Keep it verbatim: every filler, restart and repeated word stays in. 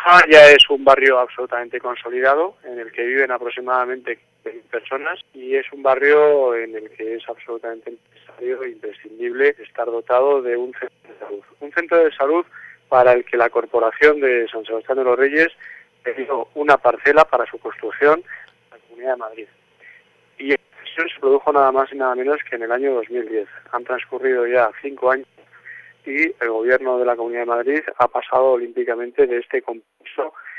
Torroja ya es un barrio absolutamente consolidado, en el que viven aproximadamente veinte personas, y es un barrio en el que es absolutamente necesario e imprescindible estar dotado de un centro de salud. Un centro de salud para el que la Corporación de San Sebastián de los Reyes pidió una parcela para su construcción en la Comunidad de Madrid. Y esta decisión se produjo nada más y nada menos que en el año dos mil diez. Han transcurrido ya cinco años y el gobierno de la Comunidad de Madrid ha pasado olímpicamente de este compromiso